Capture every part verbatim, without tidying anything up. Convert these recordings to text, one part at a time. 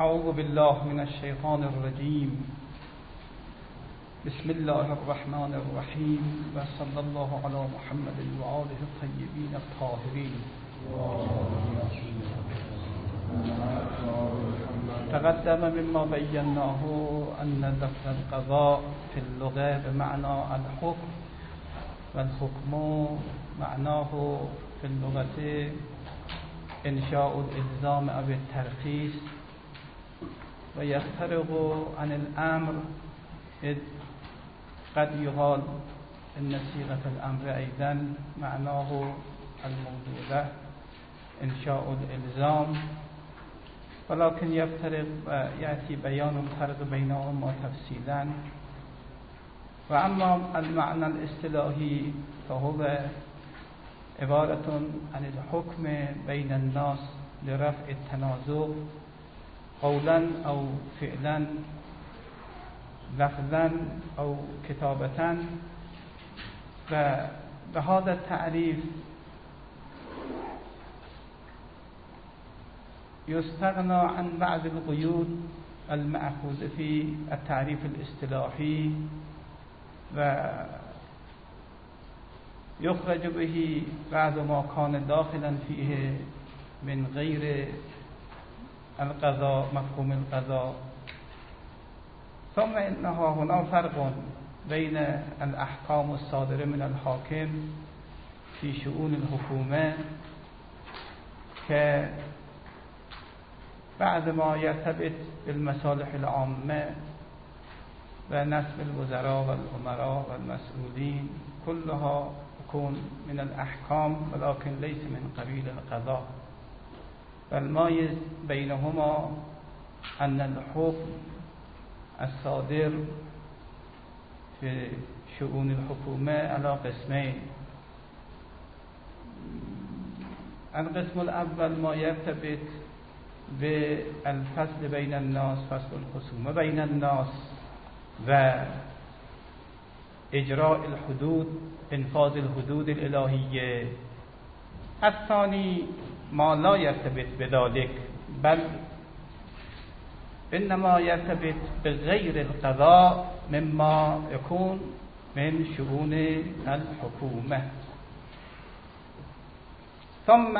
اعوذ بالله من الشیطان الرجیم. بسم الله الرحمن الرحیم و صلی الله علی محمد و آله الطیبین الطاهرین. تقدم مما بیناه ان لفظ القضاء في اللغة بمعنى الحكم والحكم معناه في اللغة انشاء الالزام او الترخيص ويفترق عن الامر اذ قد يقال ان صيغة الامر ايضا معناه الموضوع له انشاء الالزام، ولكن يفترق ويأتي بيان الفرق بينهما تفصيلا. وأما المعنى الاصطلاحي فهو عبارة عن الحكم بين الناس لرفع التنازع قولا أو فعلا لفظا أو كتابة. وبهذا التعريف يستغنى عن بعض القيود المأخوذ في التعريف الاصطلاحي ويخرج به بعض ما كان داخلا فيه من غير القضاء مفهوم القضاء. ثم إنها هنا فرق بين الأحكام الصادرة من الحاكم في شؤون الحكومة ك بعد ما يرتبط بالمصالح العامة ونسب الوزراء والأمراء والمسؤولين كلها تكون من الأحكام ولكن ليس من قبيل القضاء. والمايز بينهما أن الحكم الصادر في شؤون الحكومة على قسمين. القسم الأول ما يرتبط بالفصل بين الناس، فصل الخصومة بين الناس وإجراء الحدود، إنفاذ الحدود الإلهية. الثاني ما لا يرتبط بذلك بل إنما يرتبط بغير القضاء مما يكون من شؤون الحكومة. ثم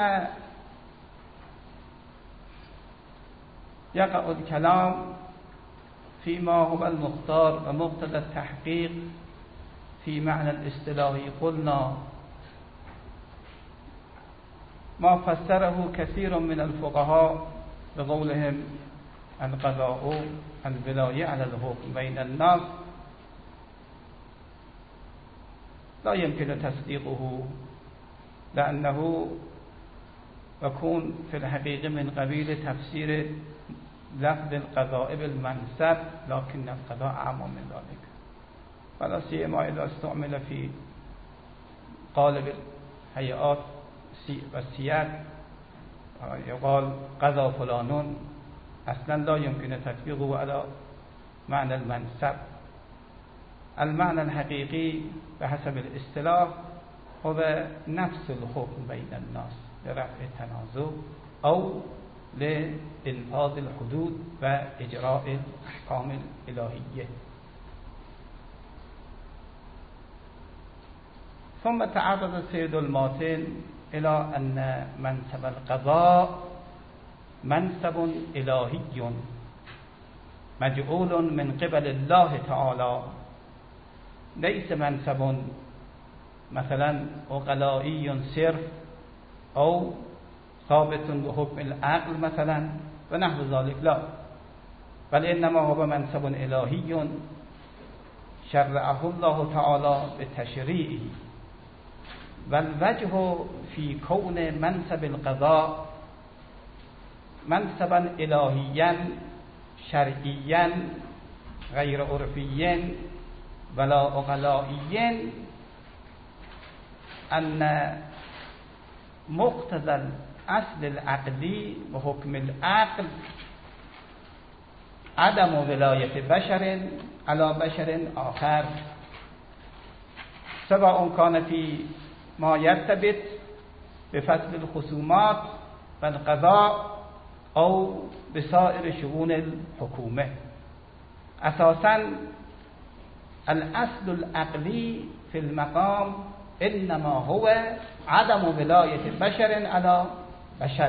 يقع الكلام فيما هو المختار ومقتضى التحقيق في معنى الاصطلاحي. قلنا ما فسره كثير من الفقهاء بقولهم القضاء الولاية على الحكم بين الناس لا يمكن تصديقه، لأنه يكون في الحقيقة من قبيل تفسير لفظ القضاء بالمنصب، لكن القضاء أعم من ذلك، ولا سيما إذا استعمل في قالب الهيئات والسياق يقال قضى فلان، أصلا لا يمكن تطبيقه على معنى المنصب. المعنى الحقيقي بحسب الاصطلاح هو نفس الحكم بين الناس لرفع التنازع أو لإنفاذ الحدود وإجراء الأحكام الإلهية. ثم تعرض سيد الماتن إلى أن منصب القضاء منصب إلهي مجعول من قبل الله تعالى، ليس منصب مثلا عقلائي صرف أو ثابت بحكم العقل مثلا ونحو ذلك، لا، بل إنما هو منصب إلهي شرعه الله تعالى بتشريعه. والوجه في كون منصب القضاء منصبا إلهيا شرعيا غير عرفيا ولا عقلائيا أن مقتضى الأصل العقلي وحكم العقل عدم ولاية بشر على بشر آخر، سواء كان في ما يرتبط بفصل الخصومات والقضاء أو بسائر شؤون الحكومة. أساسا الأصل العقلي في المقام إنما هو عدم ولاية بشر على بشر،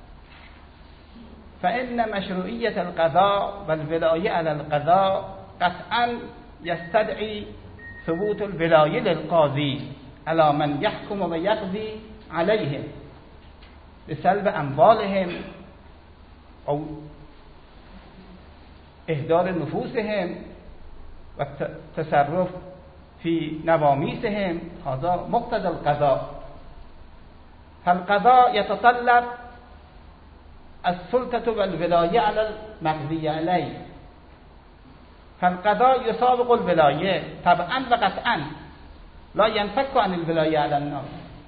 فإن مشروعية القضاء والولاية على القضاء قطعا يستدعي ثبوت الولاية للقاضي على من يحكم ويقضي عليهم بسلب أموالهم أو إهدار نفوسهم والتصرف في نواميسهم. هذا مقتضى القضاء. فالقضاء يتطلب السلطة والولاية على المقضي عليه، فالقضاء يسابق الولاية طبعا وقطعا، لا ينفك عن الولاية على الناس.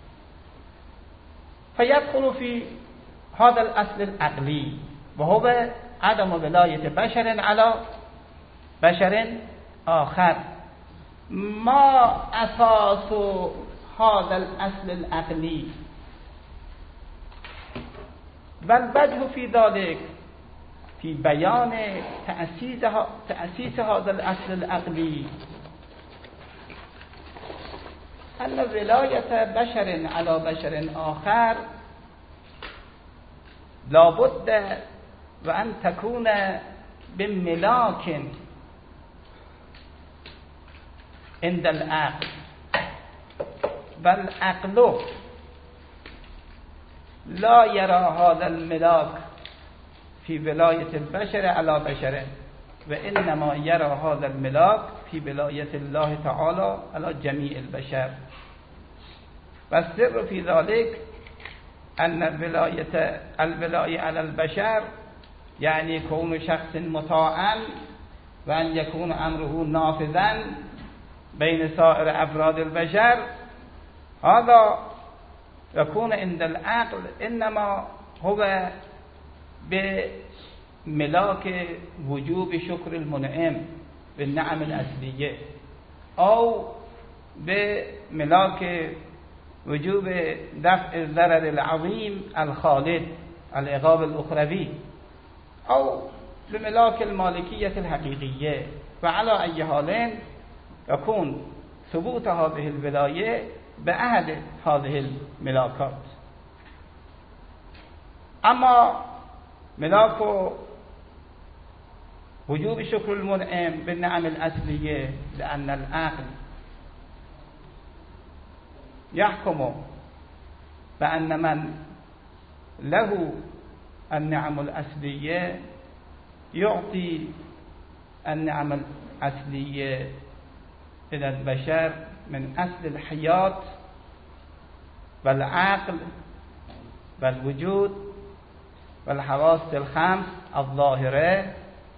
فيدخل في هذا الأصل العقلي وهو عدم ولاية بشر على بشر آخر. ما أساس هذا الأصل العقلي؟ والوجه في ذلك في بيان تأسيس هذا الأصل العقلي أن ولاية بشر على بشر آخر لابد وأن تكون بملاك عند العقل، والعقل لا يرى هذا الملاك في ولاية البشر على بشر، وإنما يرى هذا الملاك في ولاية الله تعالى على جميع البشر. والسر في ذلك أن الولاية الولاية على البشر يعني كون شخص مطاعا وأن يكون أمره نافذا بين سائر أفراد البشر. هذا يكون عند العقل إنما هو بملاك وجوب شكر المنعم بالنعم الأصلية، أو بملاك وجوب دفع الضرر العظيم الخالد العقاب الأخروي، أو بملاك المالكية الحقيقية. وعلى أي حال يكون ثبوت هذه الولاية بأحد هذه الملاكات. أما ملاك وجوب شكر المنعم بالنعم الأصلية، لأن العقل يحكم بأن من له النعم الأصلية يعطي النعم الأصلية إلى البشر من أصل الحياة والعقل والوجود والحواس الخمس الظاهرة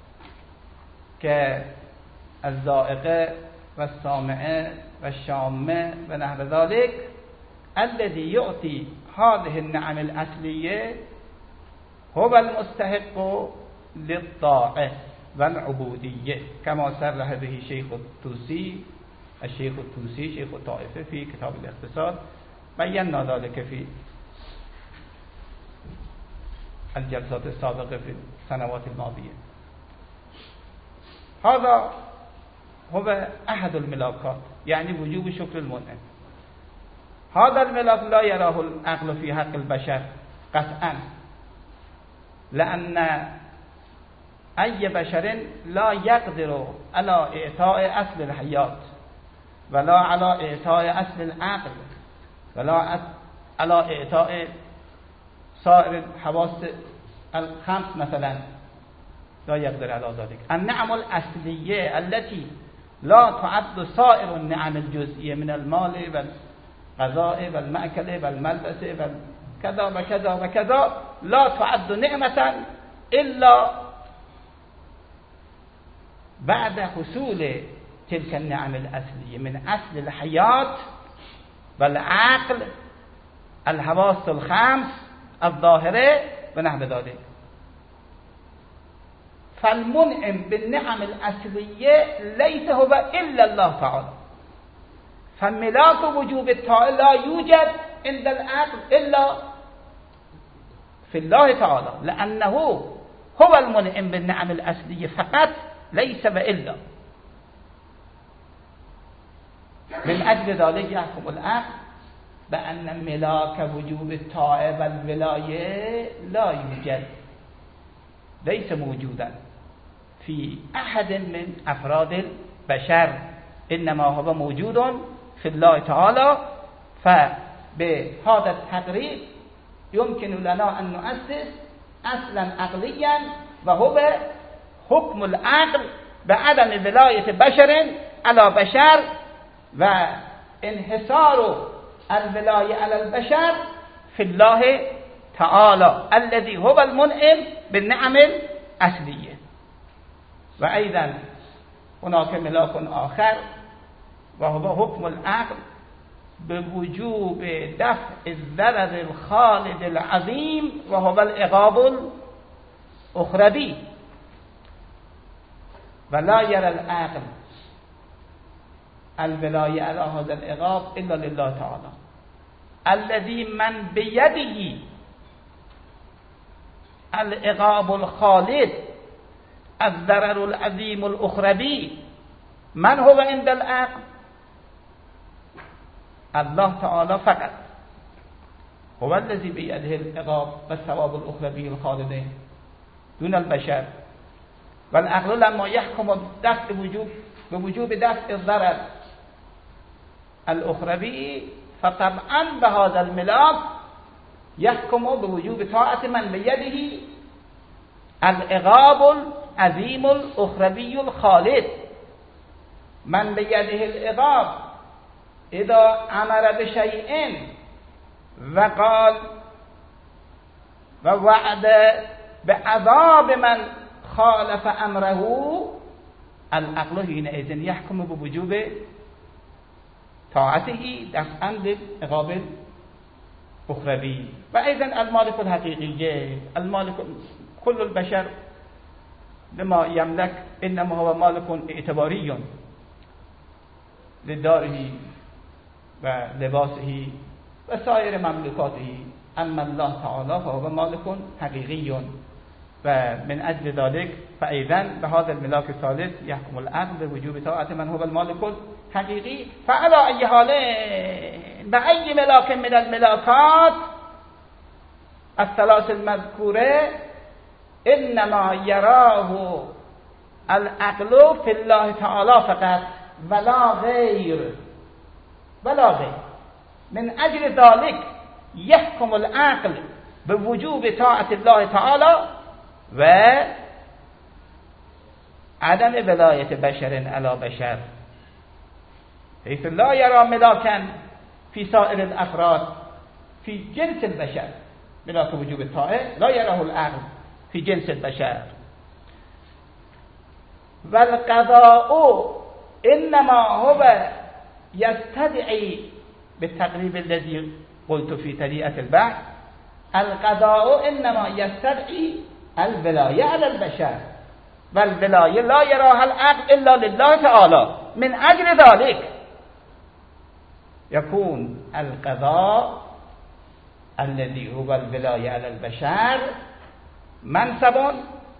كالذائقة والسامعة والشامة ونحو ذلك، الذي يعطي هذه النعم الأصلية هو المستحق للطاعة والعبودية، كما صرح به شيخ الطوسي الشيخ الطوسي شيخ الطائفة في كتاب الاقتصاد. بينا ذلك في الجلسات السابقة في السنوات الماضية. هذا هو أحد الملاكات، يعني وجوب شكر المنعم. هذا الملاك لا يراه العقل في حق البشر قطعا، لأن أي بشر لا يقدر على إعطاء أصل الحياة، ولا على إعطاء أصل العقل، ولا على إعطاء سائر الحواس الخمس مثلا، لا يقدر على ذلك. النعم الأصلية التي لا تعد سائر النعم الجزئية من المال والغذاء والمأكل والملبس وكذا وكذا وكذا لا تعد نعمة إلا بعد حصول تلك النعم الأصلية من أصل الحياة والعقل الحواس الخمس الظاهرة ونحو ذلك. فالمنعم بالنعم الأصلية ليس هو إلا الله تعالى، فملاك وجوب الطاعة لا يوجد عند العقل إلا في الله تعالى، لأنه هو المنعم بالنعم الأصلية فقط ليس وإلا. من أجل ذلك يحكم العقل بأن ملاك وجوب الطاعة والولاية لا يوجد، ليس موجودا في أحد من أفراد البشر، إنما هو موجود في الله تعالى. فبهذا التقرير يمكن لنا أن نؤسس أصلا عقليا، وهو حكم العقل بعدم ولاية بشر على بشر وانحصار الولاية على البشر في الله تعالى الذي هو المنعم بالنعم الأصلية. وأيضا هناك ملاك آخر وهو حكم العقل بوجوب دفع الضرر الخالد العظيم وهو العقاب الأخروي. ولا يرى العقل الولاية على هذا العقاب إلا لله تعالى الذي من بيده العقاب الخالد الضرر العظيم الأخروي. من هو عند العقل؟ الله تعالى فقط هو الذي بيده العقاب والثواب الأخروي الخالدين دون البشر. والعقل لما يحكم بدفع وجوب بوجوب دفع الضرر الأخروي فطبعا بهذا الملاك يحكم بوجوب طاعة من بيده العقاب العظيم الأخروي الخالد. من بيده العقاب إذا أمر بشيء وقال ووعد بعذاب من خالف أمره، العقل حينئذ يحكم بوجوب طاعته دفعا للعقاب الأخروي. وأيضا المالك الحقيقي، المالك كل البشر لما يملك إنما هو مالك اعتباري لداره ولباسه وسائر مملوكاته. أما الله تعالى فهو مالك حقيقي، ومن أجل ذلك فأيضا بهذا الملاك الثالث يحكم العقل بوجوب طاعة من هو المالك الحقيقي. فعلى أي حال بأي ملاك من الملاكات الثلاث المذكورة إنما يراه العقل في الله تعالى فقط ولا غير ولا غير. من أجل ذلك يحكم العقل بوجوب طاعة الله تعالى وعدم ولاية بشر على بشر، حيث لا يرى ملاكا في سائر الأفراد في جنس البشر. ملاك وجوب الطاعة لا يراه العقل في جنس البشر. والقضاء إنما هو يستدعي بالتقريب الذي قلت في طريقة البحث، القضاء إنما يستدعي الولاية على البشر، والولاية لا يراها العقل إلا لله تعالى. من أجل ذلك يكون القضاء الذي هو الولاية على البشر منصب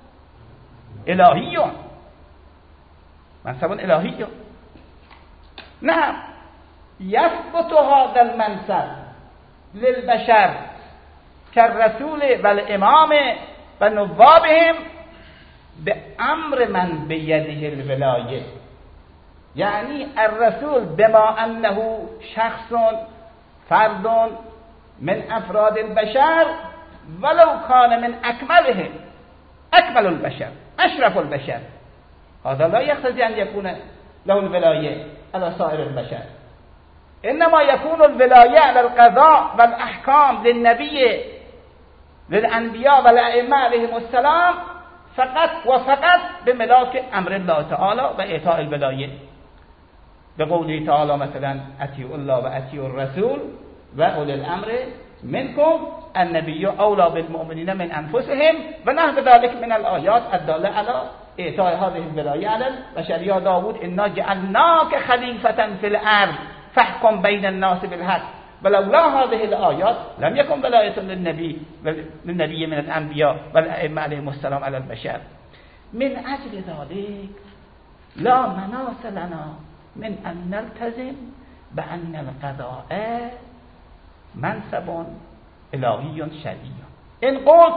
إلهي، منصب إلهي. نعم يثبت هذا المنصب للبشر كالرسول والإمام ونوابهم بأمر من بيده الولاية. يعني الرسول بما أنه شخص فرد من أفراد البشر ولو كان من أكملهم أكمل البشر أشرف البشر، هذا لا يقتضي أن يكون له الولاية على سائر البشر، إنما يكون الولاية على القضاء والأحكام للنبي للأنبياء والأئمة عليهم السلام فقط وفقط بملاك أمر الله تعالى وإعطاء الولاية. بقوله تعالى مثلا أطيعوا الله وأطيعوا الرسول وأولي الأمر منكم، النبي أولى بالمؤمنين من أنفسهم، ونحو ذلك من الآيات الدالة على إعطاء هذه الولاية على البشر. يا داود إنا جعلناك خليفة في الأرض فاحكم بين الناس بالحق ولولا هذه الآیات لم يكن ولایة للنبی للنبی من الانبیاء والائمه علیهم السلام علی البشر. من اجل ذلك لا مناص لنا من ان نلتزم بان القضاء منصب الهی شرعی. ان قلت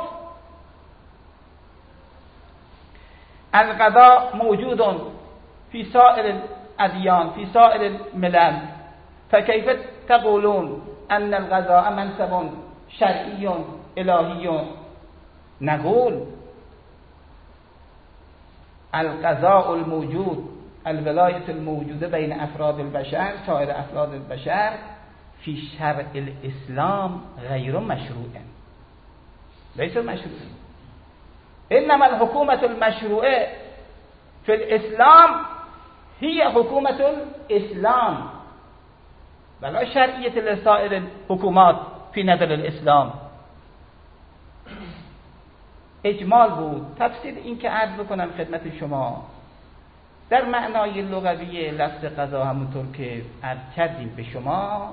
القضاء موجود في سائر الادیان في سائر الملل فكيف تقولون ان القضاء منصب شرعی الهی؟ نقول القضاء الموجود الولاية الموجودة بين أفراد البشر سائر أفراد البشر في شرع الإسلام غير مشروع، ليس مشروع. إنما الحكومة المشروعة في الإسلام هي حكومة الإسلام ولا شرعية لسائر الحكومات في نظر الإسلام. اجمال بود. تفسیر این که عرض بکنم خدمت شما در معنای لغوی لفظ قضا همونطور که عرض کردیم به شما،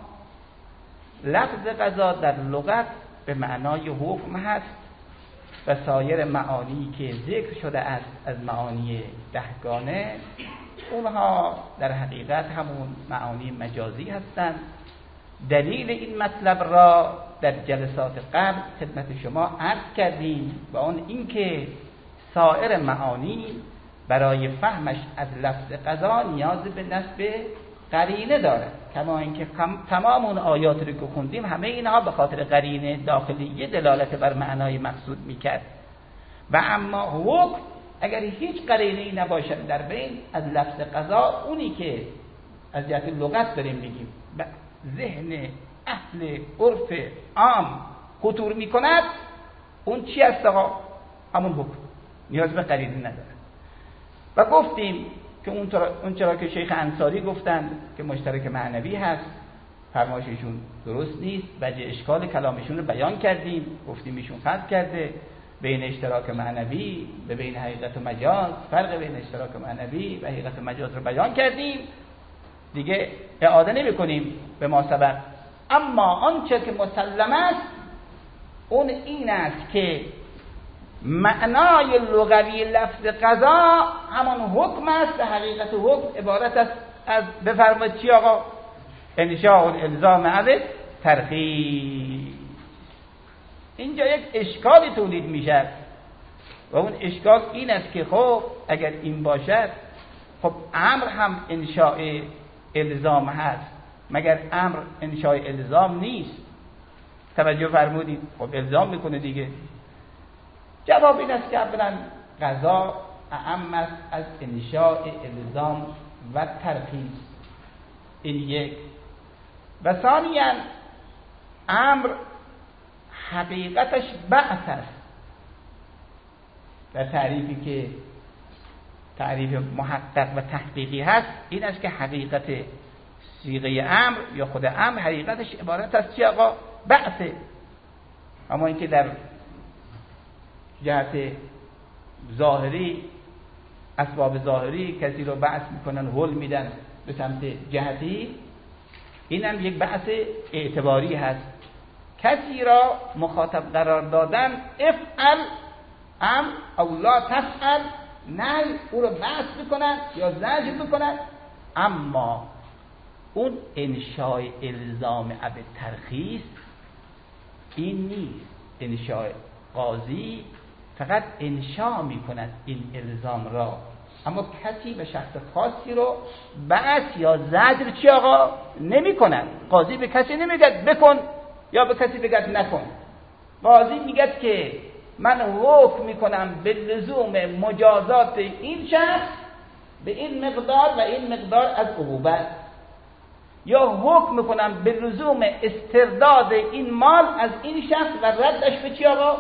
لفظ قضا در لغت به معنای حکم هست و سایر معانی که ذکر شده است از معانی دهگانه اونها در حقیقت همون معانی مجازی هستند. دلیل این مطلب را در جلسات قبل خدمت شما عرض کردیم و اون اینکه سایر معانی برای فهمش از لفظ قضا نیاز به نصب قرینه داره، کما اینکه تمام اون آیات رو که خوندیم همه اینها به خاطر قرینه داخلی دلالت بر معنای مقصود میکرد. و اما حکم اگر هیچ قرینه‌ای نباشد در بین از لفظ قضا، اونی که از جهت لغت داریم میگیم به ذهن اهل عرف عام خطور میکند، اون چی است ها؟ همون حکم، نیاز به قرینه نداره. و گفتیم که اون چرا که شیخ انصاری گفتند که مشترک معنوی هست، فرمایششون درست نیست. وجه اشکال کلامشون رو بیان کردیم، گفتیم ایشون قصد کرده بین اشتراک معنوی و بین حقیقت و مجاز، فرق بین اشتراک معنوی و حقیقت و مجاز رو بیان کردیم، دیگه اعاده نمی کنیم به ما سبق. اما آنچه که مسلم است اون این است که معنای لغوی لفظ قضا همان حکم است و حقیقت حکم عبارت است از بفرمایید چی آقا؟ انشاء الالزام از ترخیص. اینجا یک اشکالی تولید میشه و اون اشکال این است که خب اگر این باشد خب امر هم انشاء الزام هست، مگر امر انشاء الزام نیست؟ توجه فرمودید؟ خب الزام میکنه دیگه. جواب این است که اولا قضا اعم است از انشاء الزام و ترخیص، این یک. و ثانیاً امر حقیقتش بعث است. در تعریفی که تعریف محقق و تحقیقی هست این است که حقیقت صیغه امر یا خود امر حقیقتش عبارت است چی آقا؟ بعثه. اما اینکه در جهت ظاهری اسباب ظاهری کسی رو بعث میکنن، هل میدن به سمت جهتی، این هم یک بعث اعتباری هست. کسی را مخاطب قرار دادن افعل ام او لا تفعل، نه او رو بعث میکنن یا زجر میکنن. اما اون انشاء الزام اب ترخیص این نیست. انشاء قاضی فقط انشاء میکند این الزام را، اما کسی به شخص خاصی رو بعث یا زجر چی آقا نمی کند. قاضی به کسی نمیگد بکن یا به کسی بگد نکن. قاضی میگد که من حکم میکنم به لزوم مجازات این شخص به این مقدار و این مقدار از عقوبت، یا حکم میکنم به لزوم استرداد این مال از این شخص و ردش به چی آقا؟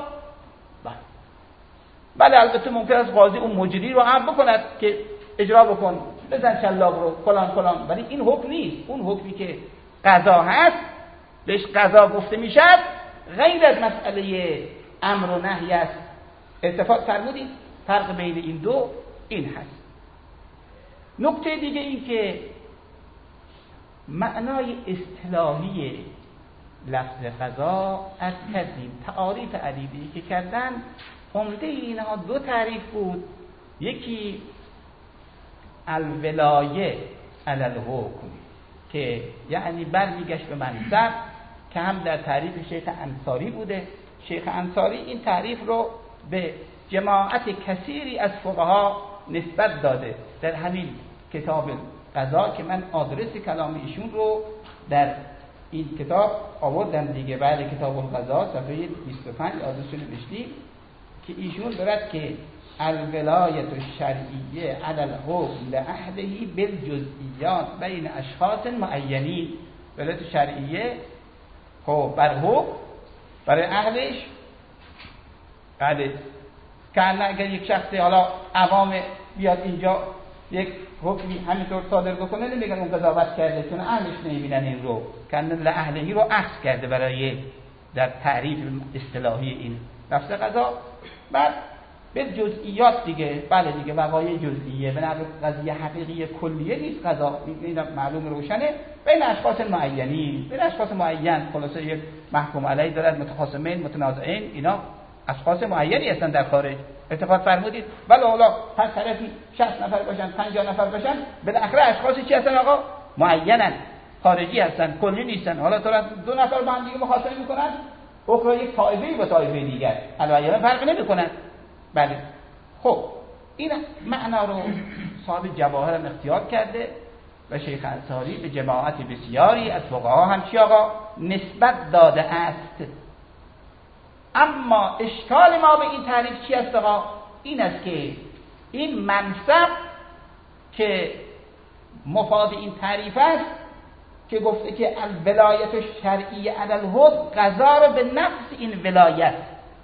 بله البته ممکن است قاضی اون مجری رو امر بکند که اجرا بکن، بزن شلاق رو فلان فلان، ولی این حکم نیست. اون حکمی که قضا هست بهش قضا گفته میشد، غیر از مسئله امر و نهی است. اتفاق فرمودید فرق بین این دو این هست. نکته دیگه این که معنای اصطلاحی لفظ قضا از کردیم. تعاریف ادبی که کردن عمده اینها دو تعریف بود. یکی الولایه علی الحکم که یعنی برمیگشت به منصب، که هم در تعریف شیخ انصاری بوده. شیخ انصاری این تعریف رو به جماعت کثیری از فقها نسبت داده در همین کتاب قضا که من آدرس کلام ایشون رو در این کتاب آوردم دیگه، بعد کتاب القضا صفحه بیست و پنج آدرسش نوشتیم که ایشون برد که الولایت الشرعیه علی الحکم لعهده بالجزئیات بین اشخاص معینین. ولایت شرعیه خب بر حکم برای اهلش، بله که اگر یک شخصی حالا عوام بیاد اینجا یک حکمی همینطور صادر بکنه نمیگن اون قضاوت کرده، چون اهلش نمیبینن این رو، که لأهلهی رو اخذ کرده برای در تعریف اصطلاحی این لفظ قضا. بعد به جزئیات دیگه، بله دیگه وقایع جزئیه، به نظر قضیه حقیقی کلیه نیست قضا، این معلوم روشنه، بین اشخاص معینین، بین اشخاص معین خلاصه یک محکوم علیه دارد، متخاصمین متنازعین، اینا اشخاص معینی هستن در خارج. اتفاق فرمودید ولی حالا هر طرفی شصت نفر باشن، پنجاه نفر باشن، بالاخره اشخاصی چی هستن آقا؟ معینن، خارجی هستن، کلی نیستن. حالا تو دو نفر با هم دیگه مخاصمه میکنن، اخرى یک طایفه با طایفه دیگر البته فرق نمیکنن. بله خب این معنا رو صاحب جواهر هم اختیار کرده و شیخ انصاری به جماعت بسیاری از فقها هم چی آقا نسبت داده است. اما اشکال ما به این تعریف چی است آقا؟ این است که این منصب که مفاد این تعریف است که گفته که الولایت الشرعیه علی الحکم، قضا رو به نفس این ولایت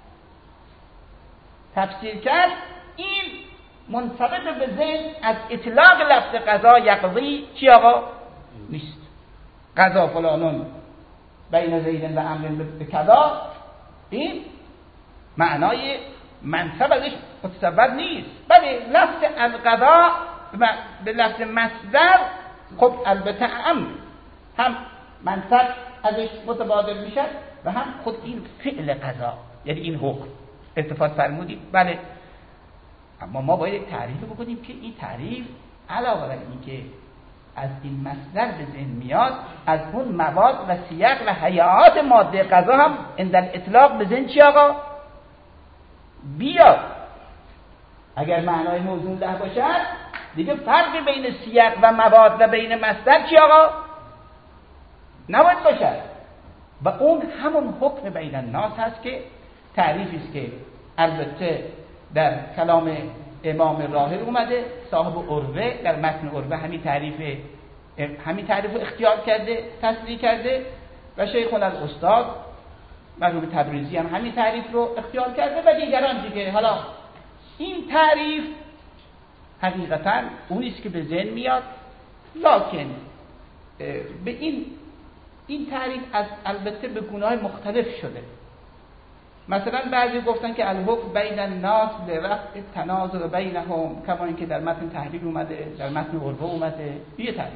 تفسیر کرد، این منطبق به ذهن از اطلاق لفظ قضا یقضی چی آقا؟ نیست. قضا فلانون بین زید و امر به کذا، این معنای منصب ازش متصور نیست. بله لفظ القضا به لفظ مصدر خب البته هم هم منصب ازش متبادر میشه و هم خود این فعل قضا یعنی این حکم استفاده فرمودید. بله اما ما باید تعریف بکنیم که این تعریف علاوه بر این که از این مصدر به ذهن میاد، از اون مواد و سیاق و هیئات ماده قضا هم عند الاطلاق به ذهن چی آقا بیاد. اگر معنای موضوع له باشد دیگه فرق بین سیاق و مواد و بین مصدر چی آقا نباید باشد، و اون همون حکم بین الناس هست که تعریفی است که البته در کلام امام راحل اومده، صاحب عروه در متن عروه همین تعریف همین تعریف رو اختیار کرده، تصریح کرده، و شیخنا الاستاد مرحوم تبریزی هم همین تعریف رو اختیار کرده و دیگران دیگه. حالا این تعریف حقیقتا اونی است که به ذهن میاد، لکن به این این تعریف از البته به گونه‌های مختلف شده. مثلا بعضی گفتن که الحکم بین الناس لرفع تنازع بینهم، کما اینکه در متن تحلیل اومده، در متن عروه اومده. یه تعریف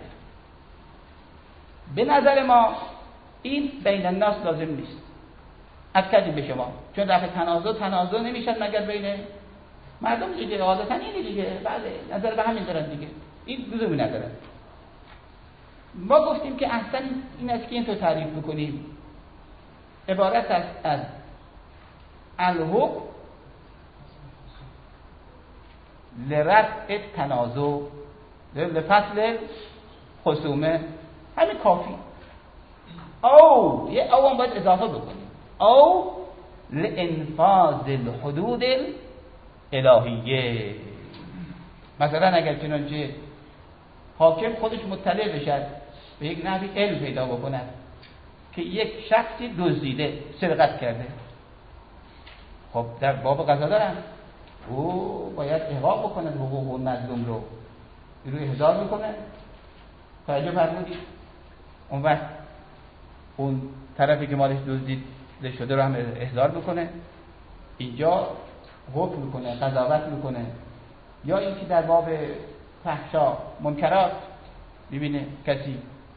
به نظر ما این بین الناس لازم نیست، از کردیم به شما، چون رفع تنازع تنازع نمیشن مگر بین مردم دیگه، عادتا اینه دیگه. بله نظر به همین دارن دیگه، این لزومی نداره. ما گفتیم که احسن این است که اینطور تعریف بکنیم، عبارت است از الحکم لرفع تنازع لفصل خصومه، همین کافی. او یه او هم باید اضافه بکنیم، او لانفاذ الحدود الالهیه. مثلا اگر چنانچه حاکم خودش مطلع بشد به یک نحوی علم پیدا بکند که یک شخصی دزدیده، سرقت کرده، خب در باب قضا دارن او باید احقاق بکنه حقوق اون مظلوم رو، روی احضار میکنه. توجه فرمودید؟ اون وقت اون طرفی که مالش دزدیده شده رو هم احضار میکنه، اینجا حکم میکنه، قضاوت میکنه. یا اینکه در باب فحشا منکرات ببینه کسی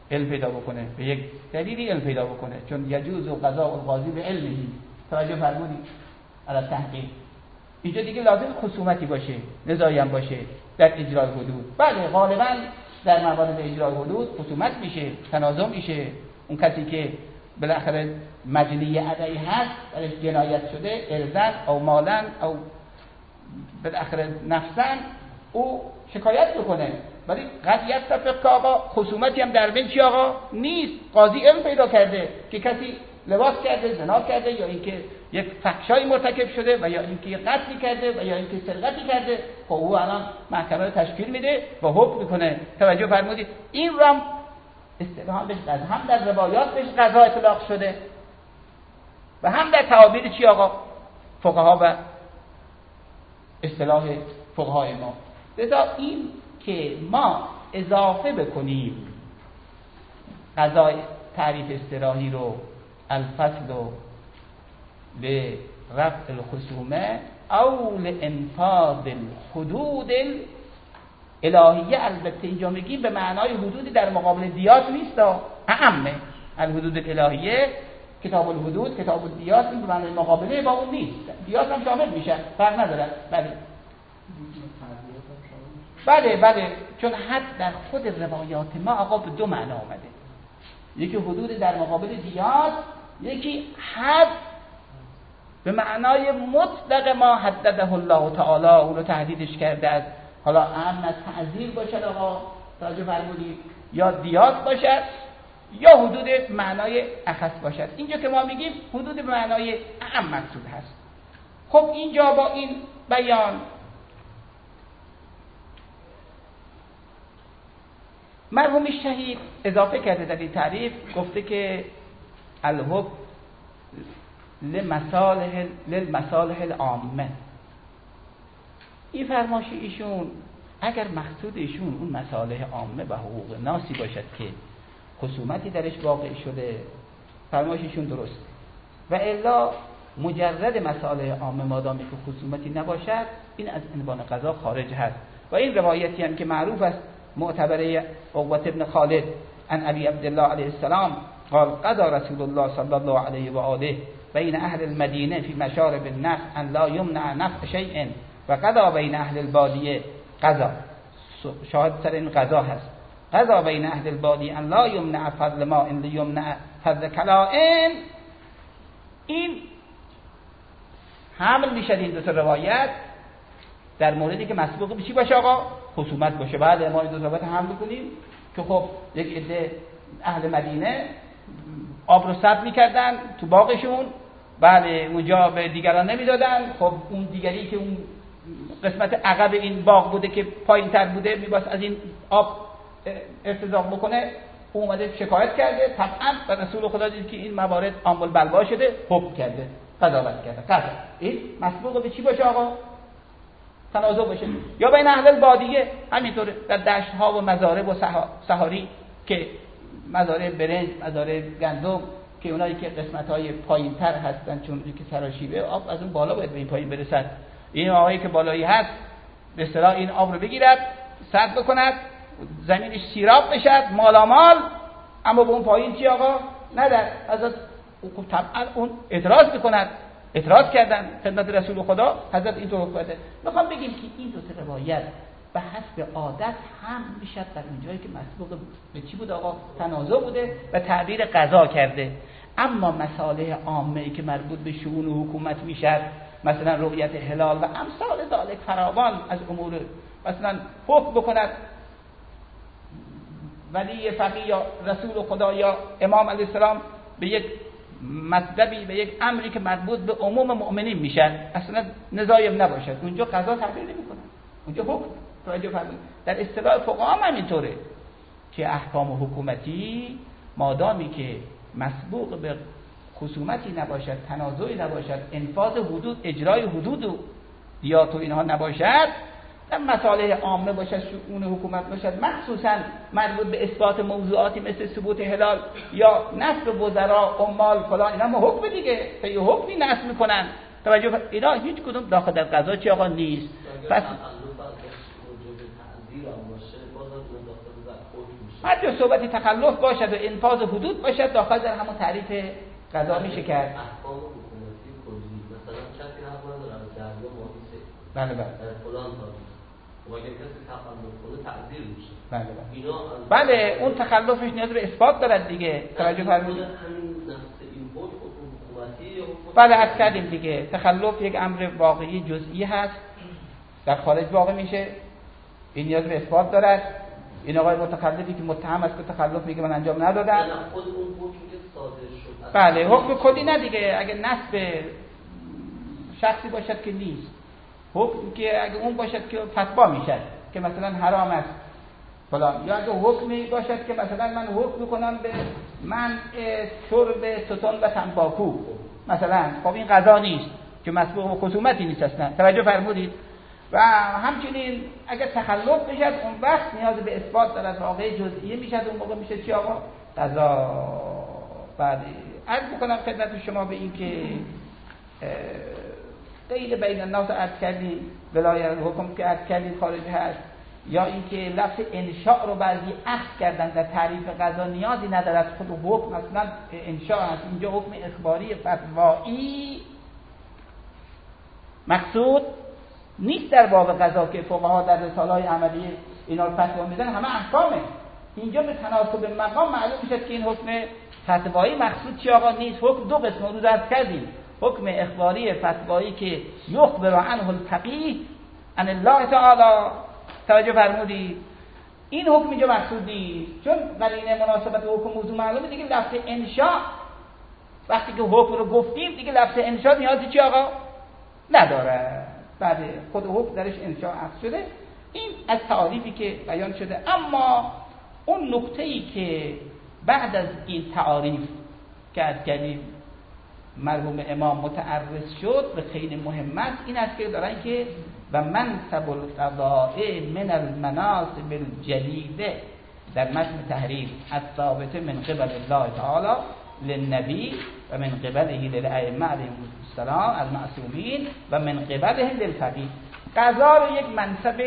علم پیدا بکنه، به یک دلیلی علم پیدا بکنه، چون یجوز و قضاء القاضی به علمه. توجه فرمودید علی تحقیق. اینجا دیگه لازم خصومتی باشه، نزاعی هم باشه در اجرای حدود. بله غالبا در موارد اجرای حدود خصومت میشه، تنازع میشه. اون کسی که بالاخره مجنی عدی هست، درش جنایت شده، ارزن او مالن او بالاخره نفسن، او شکایت بکنه. ولی قد یتفق که آقا خصومتی هم در بین چی آقا نیست، قاضی علم پیدا کرده که کسی لباس کرده، زنا کرده، یا اینکه یک فحشایی مرتکب شده، و یا اینکه قتلی کرده، و یا اینکه سرقتی کرده، خب او الان محکمه رو تشکیل میده و حکم میکنه. توجه فرمودید این رو هم اصطلاحاً بهش قضا، هم در روایات بهش قضا اطلاق شده و هم در تعابیر چی آقا فقها و اصطلاح فقهای ما. لذا این که ما اضافه بکنیم قضای تعریف اصطلاحی رو الفصل و به رفع الخصومه او لانفاذ الحدود الالهیه، البته اینجا میگیم به معنای حدودی در مقابل دیات نیست، اعمه الحدود الالهیه، کتاب الحدود، کتاب الدیات، این به معنای مقابله با اون نیست. دیات هم شامل میشه، فرق نداره. بله بله بله چون حد در خود روایات ما آقا به دو معنا آمده، یکی حدود در مقابل دیات، یکی حد به معنای مطلق ما حدده الله تعالی، اون رو تحدیدش کرده از حالا اعم از تعزیر باشد آقا توجه فرمودید، یا دیات باشد، یا حدود معنای اخص باشد. اینجا که ما میگیم حدود به معنای اعم مقصود هست. خب اینجا با این بیان مرحوم شهید اضافه کرده در این تعریف، گفته که الحکم لمصالح للمصالح العامه. این فرمایش ایشون اگر مقصود ایشون اون مصالح عامه و حقوق ناسی باشد که خصومتی درش واقع شده، فرمایش ایشون درست، و الا مجرد مصالح عامه مادامی که خصومتی نباشد این از عنوان قضا خارج هست. و این روایتی هم که معروف است معتبره عقبة ابن خالد عن ابی عبدالله علیه السلام قال قضى رسول الله صلی الله علیه و آله بین اهل المدینه فی مشارب النفس ان لا یمنع نفع شیء و قضى بین اهل البادیه قضا، شاهد سر این قضا هست، قضا بین اهل البادیه ان لا یمنع فضل ما ان لیمنع فضل کلائم. این حمل میشد این دو تا روایت در موردی که مسبوق به چی باشه آقا؟ خصومت باشه. بعد ما این دو روایت حمل کنیم که خب یک عده اهل مدینه آب رو سد میکردن تو باغشون، بله اونجا به دیگران نمیدادن، خب اون دیگری که اون قسمت عقب این باغ بوده که پایین تر بوده میباس از این آب ارتزاق بکنه، او اومده شکایت کرده طبعا و رسول خدا دید که این موارد آمبول بلوا شده، حکم کرده، قضاوت کرده. قضا این مسبوق به چی باشه آقا؟ تنازع باشه. یا بین اهل البادیه همینطوره، در دشت ها و مزارع و صحاری که مزارع برنج، مزارع گندم که اونایی که قسمت های پایین تر هستن، چون که سراشیبه آب از اون بالا باید به این پایین برسد، این آقایی که بالایی هست به اصطلاح این آب رو بگیرد، سد بکند، زمینش سیراب بشد مالامال، اما به اون پایین چی آقا ندر. حضرت طبعا اون اعتراض میکند، اعتراض کردن خدمت رسول خدا، حضرت این طور کرده. میخوام بگیم که این دو تا روایت به حسب عادت هم میشد در اونجایی که مسبوق به چی بود آقا؟ تنازع بوده و تعبیر قضا کرده. اما مصالح عامه ای که مربوط به شؤون و حکومت میشد، مثلا رؤیت هلال و امثال ذالک فراوان از امور، مثلا حکم بکند ولی فقیه یا رسول خدا یا امام علیه السلام به یک مطلبی، به یک امری که مربوط به عموم مؤمنین میشن، اصلا نزاعی نباشد، اونجا قضا تعبیر نمیکنن، اونجا حکم. توجه فرمایید در اصطلاح فقها هم همینطوره که احکام حکومتی مادامی که مسبوق به خصومتی نباشد، تنازعی نباشد، انفاذ حدود، اجرای حدود و دیات و اینها نباشد، در مصالح عامه باشد، شؤون حکومت باشد، مخصوصا مربوط به اثبات موضوعاتی مثل ثبوت هلال یا نصب وزرا، عمال، فلان، اینا ما حکم دیگه، پی حکمی نصب میکنن. توجه اینا هیچ کدوم داخل در قضا چی آقا نیست. پس هر جا صحبتی تخلف باشد و انفاذ حدود باشد داخل در همون تعریف قضا میشه کرد. احکام حکومتی کلی مثلا کسی حق نداره از دریا ماهی بله بله در فلان تاریخ و اگر کسی تخلف کنه تعزیر میشه. بله بله بله اون تخلفش نیاز به اثبات دارد دیگه. توجه فرمودید همین نفس این حکم حکومتی بله عرض کردیم دیگه تخلف یک امر واقعی جزئی هست در خارج واقع میشه، این نیاز به اثبات دارد. این آقای متخلفی که متهم است به تخلف میگه من انجام ندادم. خود اون حکمی که صادر شد بله حکم کلی نه دیگه. اگه نسب شخصی باشد که نیست، حکم که اگه اون باشد که فتوا میشد که مثلا حرام است فلان، یا اگه حکمی باشد که مثلا من حکم میکنم به منع شرب ستون و تنباکو مثلا، خب این قضا نیست که مسبوق به خصومتی نیست اصلا. توجه فرمودید؟ و همچنین اگر تخلف بشد اون وقت نیاز به اثبات دارد، واقعی جزئیه میشد، اون موقع میشه چی آقا؟ قضا. بعد عرض بکنم خدمت شما به این که قیل بین الناس عرض کردیم، ولایت حکم که عرض کردیم خارج هست، یا اینکه لفظ انشاء رو بعضی اخذ کردن در تعریف قضا نیازی ندارد، خود حکم اصلا انشاء هست. اینجا حکم اخباری فتوایی مقصود نیست در باب قضا که فقها در رساله‌های عملی اینا رو فتوا میدن، همه احکامه. اینجا به تناسب مقام معلوم میشه که این حکم فتوایی مقصود چی آقا نیست. حکم دو قسم رو درس کردیم، حکم اخباری فتوایی که یخبر عنه الفقیه عن الله تعالی. توجه فرمودید؟ این حکم اینجا مقصود نیست، چون قرینه مناسبت حکم موضوع معلومه دیگه. لفظ انشاء وقتی که حکم رو گفتیم دیگه لفظ انشاء نیازی چی آقا نداره. بعد خود حکم درش انشاء عکس شده. این از تعاریفی که بیان شده. اما اون نکته‌ای که بعد از این تعاریف که از کردیم مرحوم امام متعرض شد و خیلی مهم است، این است که دارن که و منصب القضاء من المناصب الجلیله در متن تحریر الثابته من قبل الله تعالی للنبی و من قبله للائمه علیهم السلام المعصومین و من قبله للفقیه. قضا رو یک منصب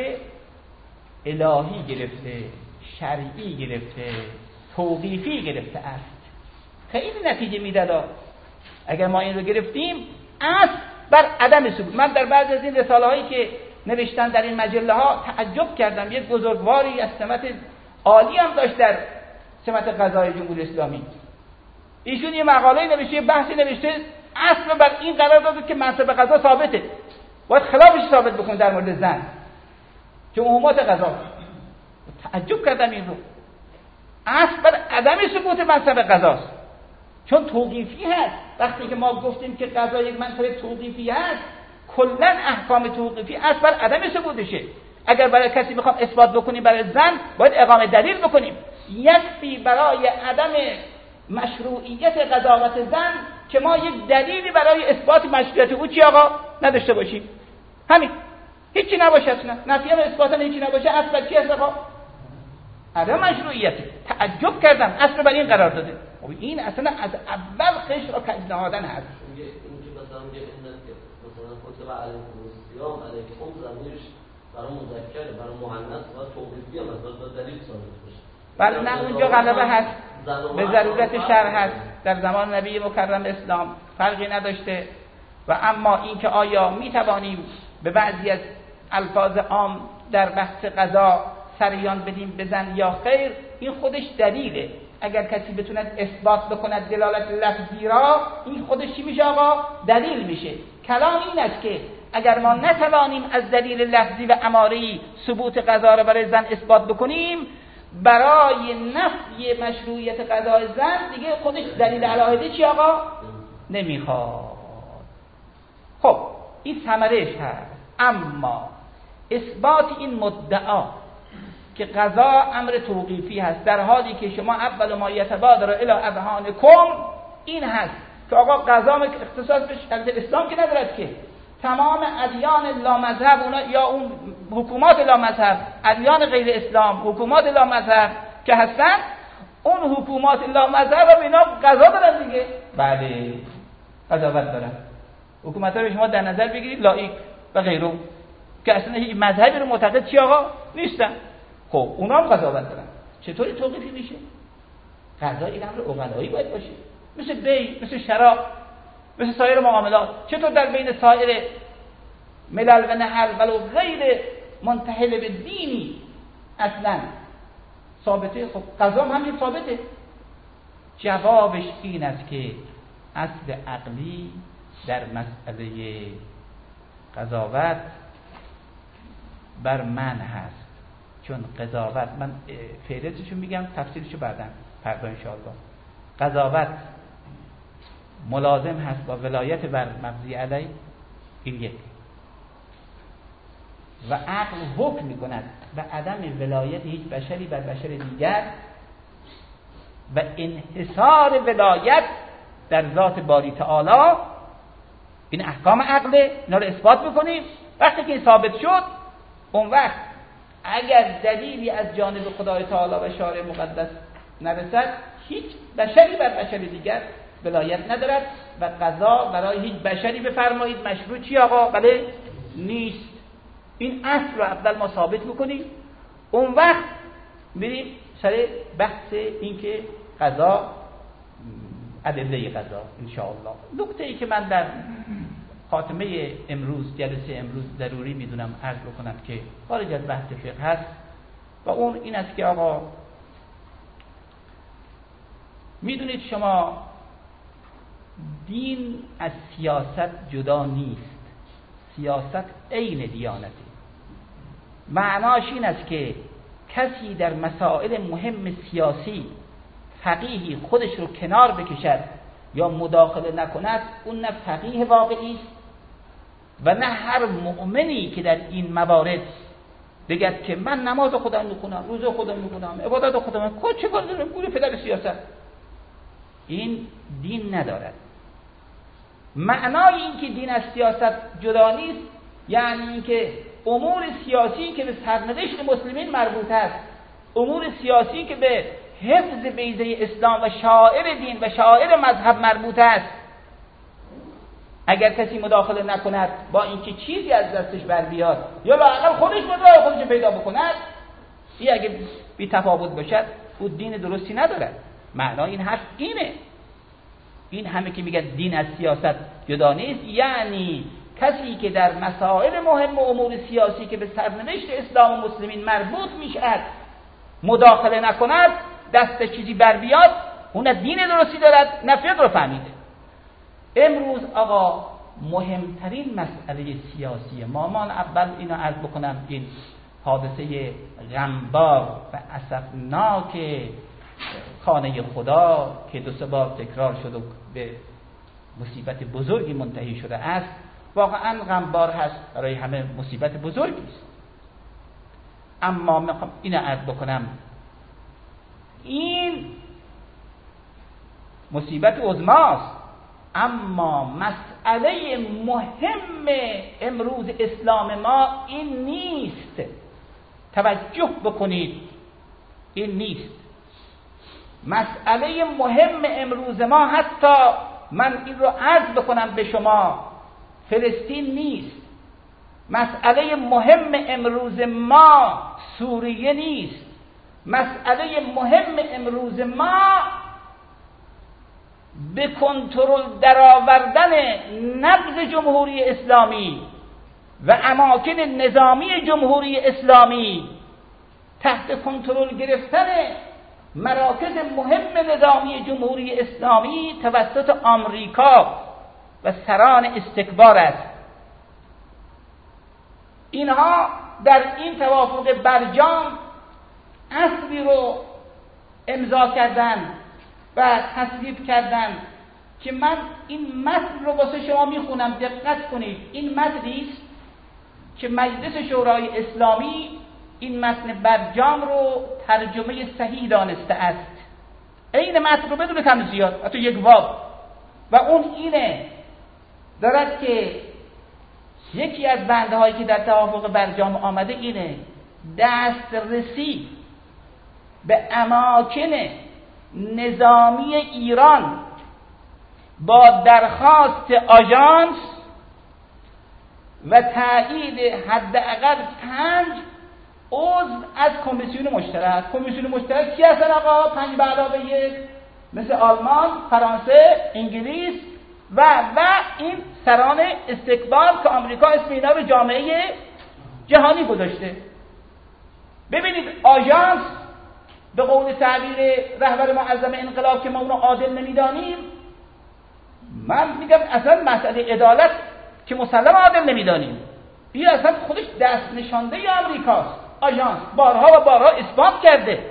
الهی گرفته، شرعی گرفته، توقیفی گرفته است. خیلی نتیجه میداد. اگر ما این رو گرفتیم اصل بر عدم ثبوت. من در بعضی از این رساله هایی که نوشتن در این مجله ها تعجب کردم. یک بزرگواری از سمت عالی هم داشت در سمت قضای جمهوری اسلامی، ایشون یه مقاله نوشته، یه بحثی نوشته، اصل بر این قرار داده که منصب قضا ثابته، باید خلافش ثابت بکن در مورد زن که عمومات قضا. تعجب کردم این رو. اصل بر عدم ثبوت منصب قضاست، چون توقیفی هست. وقتی که ما گفتیم که قضا یک منصب توقیفی هست، کلا احکام توقیفی اصل بر عدم ثبوتشه. اگر برای کسی میخوام اثبات بکنیم برای زن، باید اقامه دلیل بکنیم. یکفی برای عدم مشروعیت قضاوت زن که ما یک دلیلی برای اثبات مشروعیت او چی آقا نداشته باشیم. همین، هیچی نباشه اصلا، نفی و اثبات هیچی نباشه، اصل چی هست آقا؟ عدم مشروعیت. تعجب کردم اصل بر این قرار داده. این اصلا از اول خش را کج نهادن هست. این که مثلا میگه مثلا کتب علیکم الصیام علیکم ضمیرش برای مذکر برای مؤنث و توقیفی هم از دلیل ثابت بشه. بله نه اونجا غلبه هست، به ضرورت شرع هست. در زمان نبی مکرم اسلام فرقی نداشته. و اما اینکه آیا می توانیم به بعضی از الفاظ عام در بحث قضا سریان بدیم بزن یا خیر، این خودش دلیله. اگر کسی بتوند اثبات بکند دلالت لفظی را، این خودش چی میشه آقا؟ دلیل میشه. کلام این است که اگر ما نتوانیم از دلیل لفظی و اماری ثبوت قضا را برای زن اثبات بکنیم، برای نفی مشروعیت قضای زن دیگه خودش دلیل علاهده چی آقا؟ نمیخواد. خب این ثمرش هست. اما اثبات این مدعا که قضا امر توقیفی هست، در حالی که شما اول ما یتبادر الی اذهانکم این هست که آقا قضا اختصاص به شریعت اسلام که ندارد که تمام ادیان لامذهب اونا یا اون حکومات لامذهب، ادیان غیر اسلام، حکومات لامذهب که هستن، اون حکومات لامذهب هم اینا قضا دارن دیگه. بله قضاوت دارن. حکومت ها رو شما در نظر بگیرید، لایک و غیره که اصلا هیچ مذهبی رو معتقد چی آقا نیستن. خب اونا هم قضاوت دارن. چطوری توقیفی میشه؟ قضا این امر عقلایی باید باشه، مثل بی، مثل شراب، مثل سایر معاملات. چطور در بین سایر ملل و نحل ولو غیر منتحل به دینی اصلا ثابته؟ خب قضا هم همین ثابته. جوابش این است که اصل عقلی در مسئله قضاوت بر من هست، چون قضاوت، من فهرستشو میگم تفصیلشو بعداً فردا انشاءالله، قضاوت ملازم هست با ولایت بر مقضی علی، این یک، و عقل حکم میکند و عدم ولایت هیچ بشری بر بشر دیگر و انحصار ولایت در ذات باری تعالی. این احکام عقله، اینا رو اثبات میکنیم. وقتی که این ثابت شد، اون وقت اگر دلیلی از جانب خدای تعالی و شارع مقدس نرسد، هیچ بشری بر بشر دیگر ولایت ندارد و قضا برای هیچ بشری بفرمایید مشروع چی آقا؟ بله نیست. این اصل رو اول ما ثابت میکنیم، اون وقت میریم سر بحث این که قضا، ادله قضا انشاءالله. نکته ای که من در خاتمه امروز، جلسه امروز ضروری میدونم عرض بکنم که خارج از بحث فقه هست و اون این است که آقا میدونید شما دین از سیاست جدا نیست، سیاست عین دیانته. معناش این است که کسی در مسائل مهم سیاسی فقیهی خودش رو کنار بکشد یا مداخله نکند، اون نه فقیه واقعی است و نه هر مؤمنی که در این موارد بگد که من نماز خودم میخونم، روزه خودم میخونم، عبادت خودم میکنم، چه کار دارم گوره پدر سیاست. این دین ندارد. معنای این که دین از سیاست جدا نیست یعنی اینکه امور سیاسی که به سرنوشت مسلمین مربوط است، امور سیاسی که به حفظ بیضه اسلام و شعائر دین و شعائر مذهب مربوط است، اگر کسی مداخله نکند با اینکه چیزی از دستش بر بیاد یا لااقل خودش مدرای خودش پیدا بکند، این اگه بی تفاوت باشد او دین درستی ندارد. معنای این حرف اینه. این همه که میگن دین از سیاست جدا نیست یعنی کسی که در مسائل مهم و امور سیاسی که به سرنوشت اسلام و مسلمین مربوط میشد مداخله نکند، دست چیزی بر بیاد، اون نه دین درستی دارد نه فقه رو فهمیده. امروز آقا مهمترین مسئله سیاسی ما، من اول اینو عرض بکنم، این حادثه غمبار و اسفناک خانه خدا که دو سه بار تکرار شد و به مصیبت بزرگی منتهی شده است، واقعا غمبار هست، برای همه مصیبت بزرگی است. اما میخوام اینو عرض بکنم، این مصیبت عظماست، اما مسئله مهم امروز اسلام ما این نیست. توجه بکنید، این نیست. مسئله مهم امروز ما، حتی من این رو عرض بکنم به شما، فلسطین نیست. مسئله مهم امروز ما سوریه نیست. مسئله مهم امروز ما به کنترل درآوردن نبض جمهوری اسلامی و اماکن نظامی جمهوری اسلامی، تحت کنترل گرفتن مراکز مهم نظامی جمهوری اسلامی توسط آمریکا و سران استکبار است. اینها در این توافق برجام اصلی رو امضا کردن و تصویب کردن که من این متن رو واسه شما میخونم، دقت کنید. این متنی است که مجلس شورای اسلامی این متن برجام رو ترجمه صحیح دانسته است. این متن رو بدون کم زیاد، حتی یک باب، و اون اینه، دارد که یکی از بنده هایی که در توافق برجام آمده اینه: دسترسی به اماکن نظامی ایران با درخواست آژانس و تایید حداقل پنج عضو از کمیسیون مشترک. کمیسیون مشترک کی هستن آقا؟ پنج به علاوه یک، مثل آلمان، فرانسه، انگلیس و و این سران استکبار که آمریکا اسم اینا رو جامعه جهانی گذاشته. ببینید آژانس به قول تعبیر رهبر معظم انقلاب که ما اونو عادل نمیدانیم، من میگم اصلا مسئله عدالت که مسلم عادل نمیدانیم، این اصلا خودش دست نشانده ی آمریکاست. آژانس بارها و بارها اثبات کرده.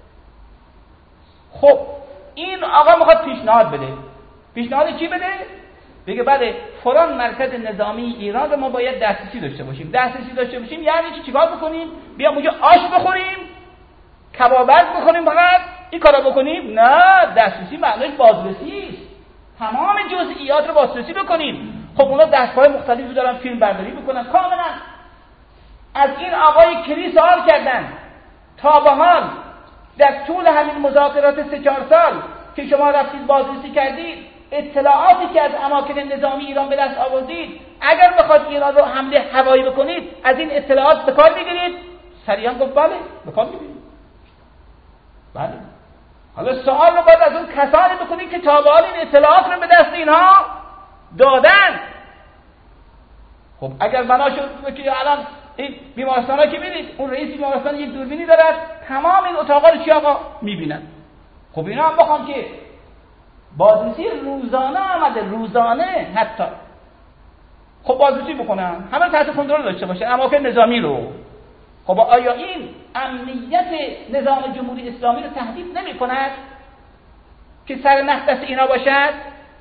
خب این آقا میخواد پیشنهاد بده. پیشنهاد چی بده؟ بگه بله فلان مرکز نظامی ایران رو ما باید دسترسی داشته باشیم. دسترسی داشته باشیم یعنی چی؟ چیکار بکنیم؟ بیام اونجا آش بخوریم، کبابک بخوریم، فقط این کارا بکنیم؟ نه، دسترسی معنیش بازرسی است. تمام جزئیات رو بازرسی بکنیم. خب اونا دستگاه مختلفی دارن فیلم برداری میکنن کاملا. از این آقای کری سوال کردن تا به حال در طول همین مذاکرات سه چهار سال که شما رفتید بازرسی کردید، اطلاعاتی که از اماکن نظامی ایران به دست آوردید، اگر بخواد ایران رو حمله هوایی بکنید از این اطلاعات به کار میگیرید؟ صریحا گفت بله به کار میگیرید. بله. حالا سوال رو باید از اون کسانی بکنید که تا به حال این اطلاعات رو به دست اینها دادن. خب اگر بنا شد که الان این بیمارستانا که می‌بینید، اون رئیس بیمارستان یک دوربینی داره تمام این اتاقا رو چی آقا می‌بینن. خب اینا هم بخوام که بازرسی روزانه آمده، روزانه حتی خب بازرسی بکنن، همه تحت کنترل داشته باشه اماکن نظامی رو. خب آیا این امنیت نظام جمهوری اسلامی رو تهدید نمی‌کند که سر نخ دست اینا باشد؟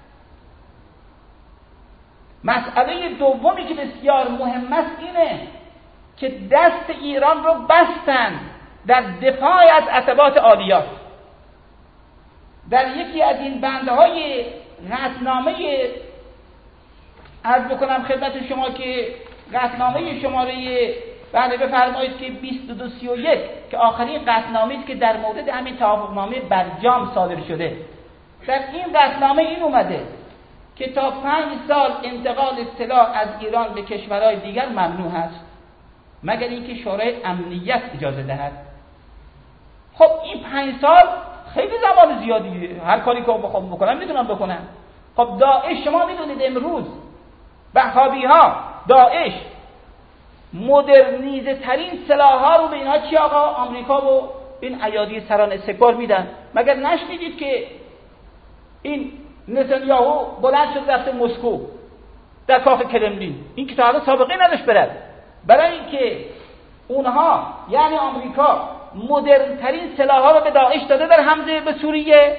مسئله دومی که بسیار مهم است اینه که دست ایران رو بستن در دفاع از عتبات عالیات. در یکی از این بندهای قطعنامه عرض بکنم خدمت شما که قطعنامه شماره بله بفرمایید که بیست و دو سی و یک که آخرین قطعنامه است که در مورد همین توافقنامه برجام صادر شده، در این قطعنامه این اومده که تا پنج سال انتقال سلاح از ایران به کشورهای دیگر ممنوع است مگر اینکه شورای امنیت اجازه دهد. خب این پنج سال خیلی زمان زیادیه، هر کاری که بخوام بکنم میتونم بکنم. خب داعش شما میدونید امروز وهابی ها داعش مدرنیزه ترین سلاح ها رو به اینها چی آقا؟ آمریکا و این ایادی سران استکبار میدن. مگر نشنیدید که این نتانیاهو بلند شد رفت مسکو در کاخ کرملین؟ این که تا حالا سابقه نداشت برد، برای اینکه اونها یعنی آمریکا مدرن ترین سلاح‌ها رو به داعش داده در حمله به سوریه.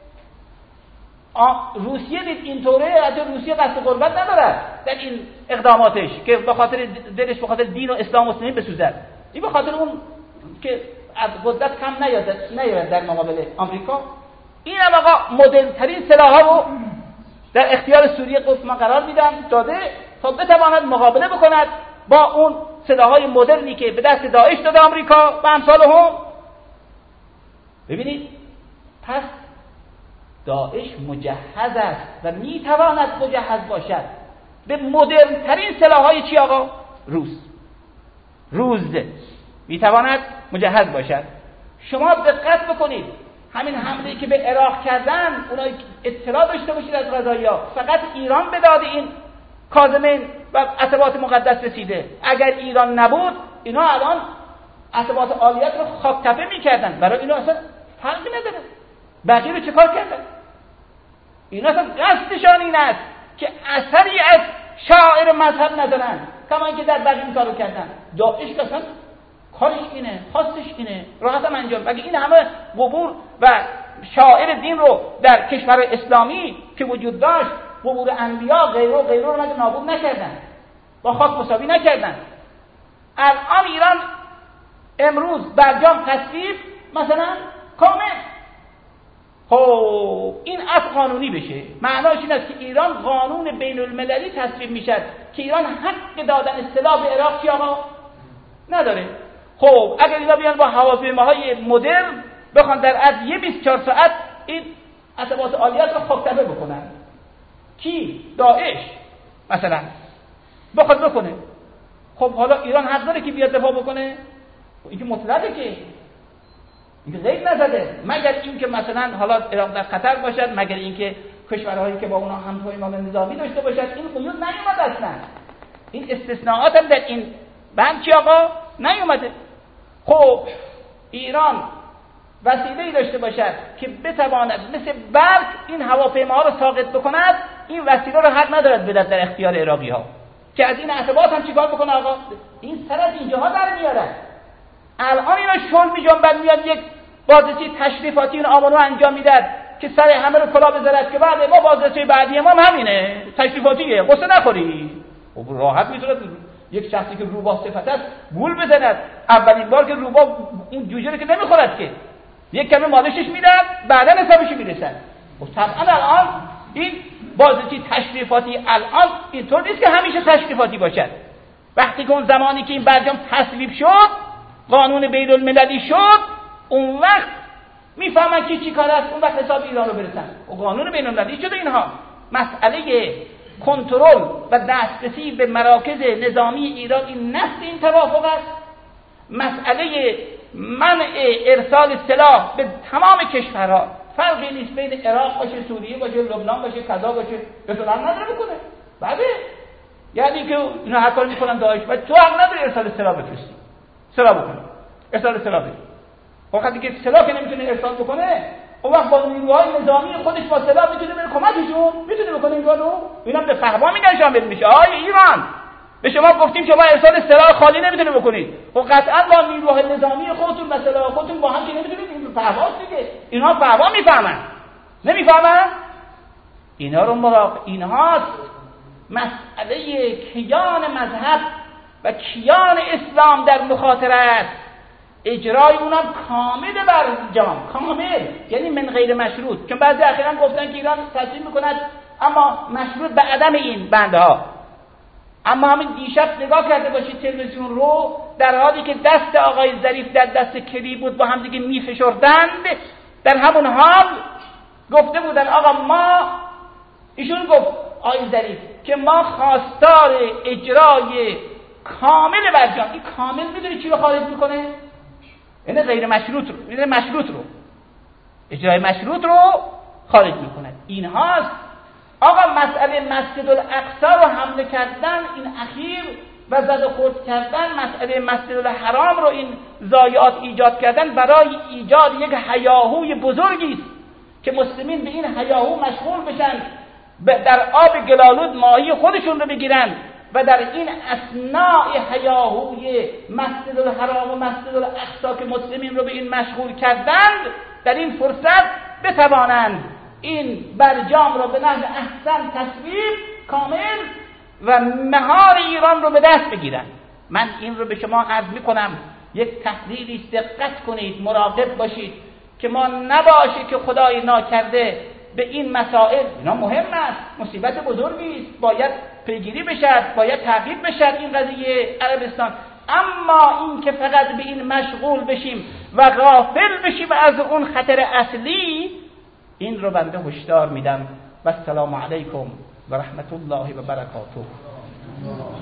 روسیه دید اینطوره، از روسیه قصد غربت نداره در این اقداماتش که به خاطر دلش به خاطر دین و اسلام و مسلمین بسوزد. این به خاطر اون که از قدرت کم نیاد نیاد در مقابل آمریکا. این هم آقا مدرن ترین سلاح‌ها رو در اختیار سوریه قسم قرار میدن داده تا بتواند مقابله بکند با اون سلاح‌های مدرنی که به دست داعش داده آمریکا و امثال هم. ببینید پس داعش مجهز است و میتواند مجهز باشد به مدرن ترین سلاح‌های چی آقا؟ روس روز میتواند مجهز باشد. شما دقت بکنید همین حمله‌ای که به عراق کردن، اونا اطلاع داشته باشید از قضایا، فقط ایران به داد این کاظمین و عتبات مقدس رسیده. اگر ایران نبود اینا الان عتبات عالیت رو خاک تپه می‌کردن. برای اینا اصلا فرقی نداره. بقیه رو چه کار کردن؟ اینا اصلا قصدشان این است که اثری از شاعر مذهب ندارن، کما اینکه در بقیه این کارو کردن. داعش اصلا کارش اینه، خواستش اینه، راحت هم انجام. اگه این همه قبور و شاعر دین رو در کشور اسلامی که وجود داشت، قبور انبیا غیره و غیره رو مگه نابود نکردن، با خاک مساوی نکردن؟ الان ایران امروز برجام تصویب مثلا کامل، خب این از قانونی بشه، معناش این است که ایران قانون بین المللی تصویب میشد که ایران حق دادن سلاح به عراق چی آقا نداره. خب اگر اینا بیان با هواپیماهای مدرن بخوان در از یه بیست و چهار ساعت این عتبات عالیت رو خاک تپه بکنن، کی؟ داعش مثلا بخواد بکنه، خب حالا ایران حق داره که بیاد دفاع بکنه؟ این که مطلقه که این که قید نزده، مگر این که مثلا حالا عراق در خطر باشد، مگر این که کشورهایی که با اونا همپایمان نظامی داشته باشد، این قیود نیومد اصلا. این استثناءات هم در این بند چی آقا نیومده. خب ایران وسیله‌ای داشته باشد که بتواند مثل برق این هواپیماها رو ساقط بکند، این وسیله رو حق ندارد بدهد در اختیار عراقی ها. که از این اعتباط هم چیکار بکنه آقا؟ این سر از اینجاها در میارد. الان اینا شل میجان بعد میاد یک بازرسی تشریفاتی این آمانو انجام میداد که سر همه رو کلا بذارد که بعد ما بازرسی بعدی ما هم همینه، تشریفاتیه، قصه نخوری. خب راحت میتونه یک شخصی که روباه صفت است گول بزند. اولین بار که روباه اون جوجه رو که نمیخورد که یک کمی مالشش میدن بعدا حسابش میرسن. خب طبعا الان این بازرسی تشریفاتی الان اینطور نیست که همیشه تشریفاتی باشد. وقتی که اون زمانی که این برجام تصویب شد، قانون بین المللی شد، اون وقت میفهمن که چی کار است، اون وقت حساب ایران رو برسن. و قانون بین المللی شده اینها. مسئله کنترل و دسترسی به مراکز نظامی ایران این نص این توافق است. مسئله منع ارسال سلاح به تمام کشورها، فرقی نیست بین عراق باشه، سوریه باشه، لبنان باشه، کذا باشه، اصلا نداره بکنه. بله یعنی که اینا هر کار میکنن داعش و تو حق نداری ارسال سلاح بفرستی، سلاح بکنه، ارسال سلاح بکنه. وقتی که سلاح که نمیتونه ارسال بکنه، اون وقت با نیروهای نظامی خودش با سلاح میتونه بره کمکشون، میتونه بکنه این کارو. اینا به فهوا میگن شامل میشه. آی ایران به شما گفتیم شما ارسال سلاح خالی نمیتونه بکنید. خب قطعا با نیروهای نظامی خودتون و سلاح خودتون با هم که نمیتونید. این فهواست دیگه. اینها فهوا میفهمن. نمیفهمن؟ اینا رو مراقب. اینهاست مسئله کیان مذهب و کیان اسلام در مخاطره است. اجرای اونم کامل برجام، کامل، یعنی من غیر مشروط. چون بعضی اخیراً گفتن که ایران تصمیم میکند اما مشروط به عدم این بندها. اما همین دیشب نگاه کرده باشید تلویزیون رو، در حالی که دست آقای ظریف در دست کلی بود با هم دیگه میفشردند، در همون حال گفته بودن آقا ما، ایشون گفت آقای ظریف که ما خواستار اجرای کامل برجام. این کامل میدونی چی رو خارج میکنه؟ یعنی غیر مشروط رو، یعنی مشروط رو، اجرای مشروط رو خارج میکنه. این هاست آقا مسئله مسجد الاقصی رو حمله کردن این اخیر و زد و خورد کردن، مسئله مسجد الحرام رو این ضایعات ایجاد کردن برای ایجاد یک هیاهوی بزرگی است که مسلمین به این هیاهو مشغول بشن، در آب گلالود ماهی خودشون رو بگیرن و در این اثناء هیاهوی مسجد الحرام و مسجد الاقصی که مسلمین رو به این مشغول کردند، در این فرصت بتوانند این برجام رو به نحو احسن تصویب کامل و مهار ایران رو به دست بگیرن. من این رو به شما عرض میکنم، یک تحلیلی دقت کنید، مراقب باشید که ما نباشه که خدای ناکرده به این مسائل، اینا مهم است، مصیبت بزرگی است، باید پیگیری بشد، باید تحقیق بشد این قضیه عربستان. اما این که فقط به این مشغول بشیم و غافل بشیم از اون خطر اصلی، این رو بنده هشدار میدم. و السلام علیکم و رحمت الله و برکاته.